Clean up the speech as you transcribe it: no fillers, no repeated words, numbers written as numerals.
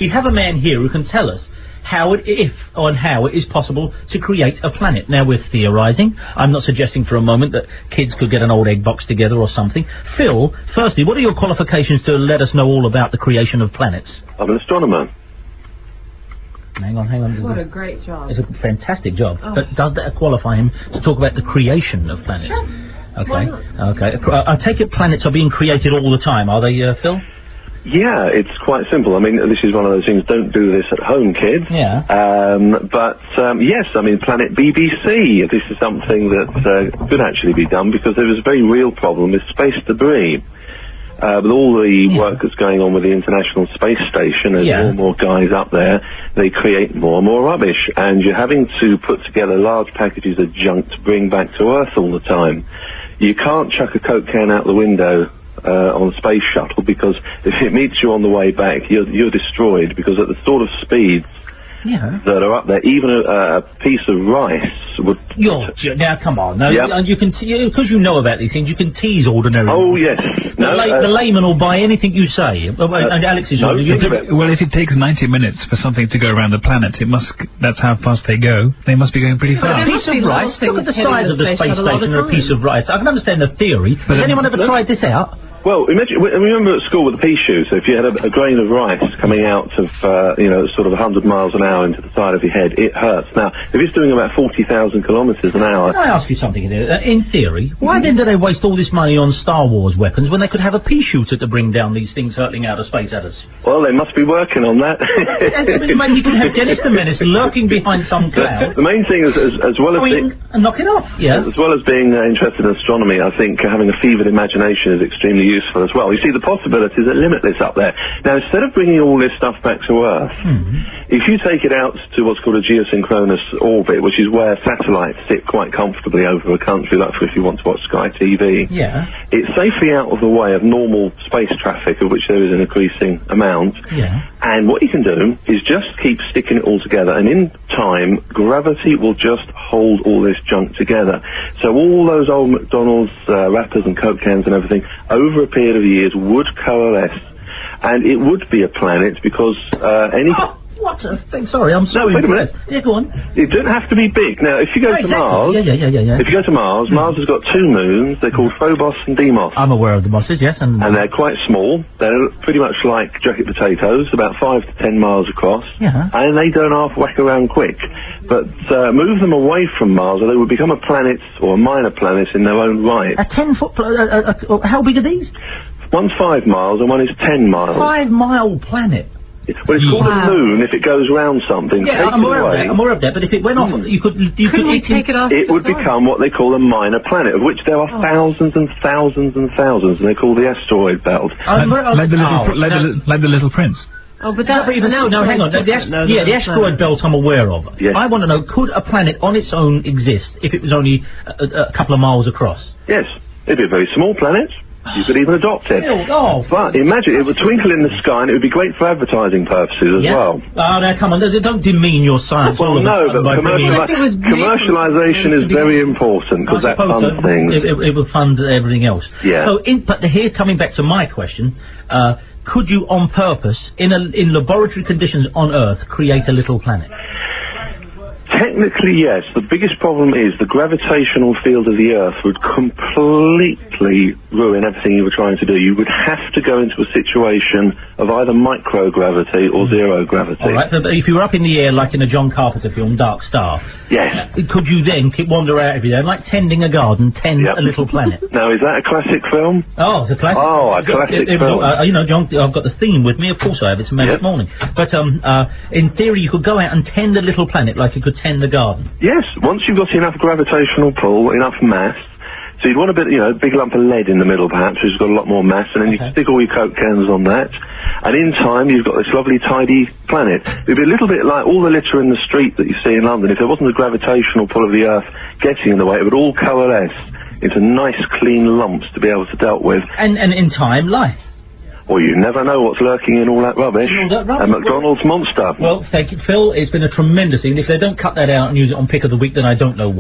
We have a man here who can tell us how it is possible to create a planet. Now, we're theorising. I'm not suggesting for a moment that kids could get an old egg box together or something. Phil, firstly, what are your qualifications to let us know all about the creation of planets? I'm an astronomer. Hang on. What a great job. It's a fantastic job. Oh. But does that qualify him to talk about the creation of planets? Sure. Okay. Okay. I take it planets are being created all the time, are they, Phil? Yeah, it's quite simple. I mean, this is one of those things, don't do this at home, kids. Yeah. Yes, I mean, Planet BBC, this is something that could actually be done because there is a very real problem with space debris. With all the work that's going on with the International Space Station, and more and more guys up there, they create more and more rubbish, and you're having to put together large packages of junk to bring back to Earth all the time. You can't chuck a Coke can out the window on a space shuttle, because if it meets you on the way back, you're destroyed, because at the sort of speeds that are up there, even a piece of rice would... Now, come on. No, you can because you know about these things, you can tease ordinary... Oh, yes. The layman will buy anything you say. And Alex is... Well, if it takes 90 minutes for something to go around the planet, that's how fast they go. They must be going pretty fast. A piece of rice, look at the size of the space station, or a piece of rice. I can understand the theory, but has anyone ever tried this out? Well, remember at school with the pea shoe, so if you had a grain of rice coming out of, sort of 100 miles an hour into the side of your head, it hurts. Now, if it's doing about 40,000 kilometres an hour... Can I ask you something here? In theory, why then do they waste all this money on Star Wars weapons when they could have a pea shooter to bring down these things hurtling out of space at us? Well, they must be working on that. You can have Dennis the Menace lurking behind some cloud. The main thing is, as well as being... knock it off, As well as being interested in astronomy, I think having a fevered imagination is extremely useful as well. You see, the possibilities are limitless up there. Now, instead of bringing all this stuff back to Earth, if you take it out to what's called a geosynchronous orbit, which is where satellites sit quite comfortably over a country, like if you want to watch Sky TV, it's safely out of the way of normal space traffic, of which there is an increasing amount. And what you can do is just keep sticking it all together, and in time, gravity will just hold all this junk together. So all those old McDonald's wrappers and Coke cans and everything, over a period of years, would coalesce, and it would be a planet, because any... What a thing. Sorry, I'm so impressed. Yeah, go on. It doesn't have to be big. Now, if you go to Mars... If you go to Mars, Mars has got 2 moons. They're called Phobos and Deimos. I'm aware of the bosses, yes. And they're quite small. They're pretty much like jacket potatoes, about 5 to 10 miles across. And they don't half-whack around quick. But move them away from Mars, or they would become a planet, or a minor planet in their own right. A 10-foot... how big are these? One's 5 miles and one is 10 miles. 5-mile planet? Well, it's called a moon if it goes round something. I'm aware of that, but if it went off, you could take it off. It would become what they call a minor planet, of which there are thousands and thousands and thousands, and they're called the asteroid belt. Like the Little Prince. Oh, but hang on. The asteroid belt I'm aware of. Yes. I want to know, could a planet on its own exist if it was only a couple of miles across? Yes. It'd be a very small planet. You could even adopt it. But imagine, it would twinkle in the sky, and it would be great for advertising purposes as well. Oh, now, come on, don't demean your science. Well, no, but commercialisation is very important, because that funds things. It will fund everything else. Yeah. So, but here, coming back to my question, could you, on purpose, in laboratory conditions on Earth, create a little planet? Technically, yes. The biggest problem is the gravitational field of the Earth would completely ruin everything you were trying to do. You would have to go into a situation of either microgravity or zero gravity. All right, but if you were up in the air, like in a John Carpenter film, Dark Star, could you then wander out every day, like tending a garden, tend a little planet? Now, is that a classic film? Oh, it's a classic. Oh, a classic film. John, I've got the theme with me. Of course I have. It's Magic Morning. But in theory, you could go out and tend a little planet like you could tend the garden. Yes, once you've got enough gravitational pull, enough mass, so you'd want a bit, a big lump of lead in the middle perhaps, which has got a lot more mass, and then you can stick all your Coke cans on that, and in time you've got this lovely tidy planet. It'd be a little bit like all the litter in the street that you see in London. If there wasn't a gravitational pull of the Earth getting in the way, it would all coalesce into nice clean lumps to be able to deal with. And in time, life. Well, you never know what's lurking in all that rubbish. A McDonald's monster. Well, thank you, Phil. It's been a tremendous thing. If they don't cut that out and use it on Pick of the Week, then I don't know why.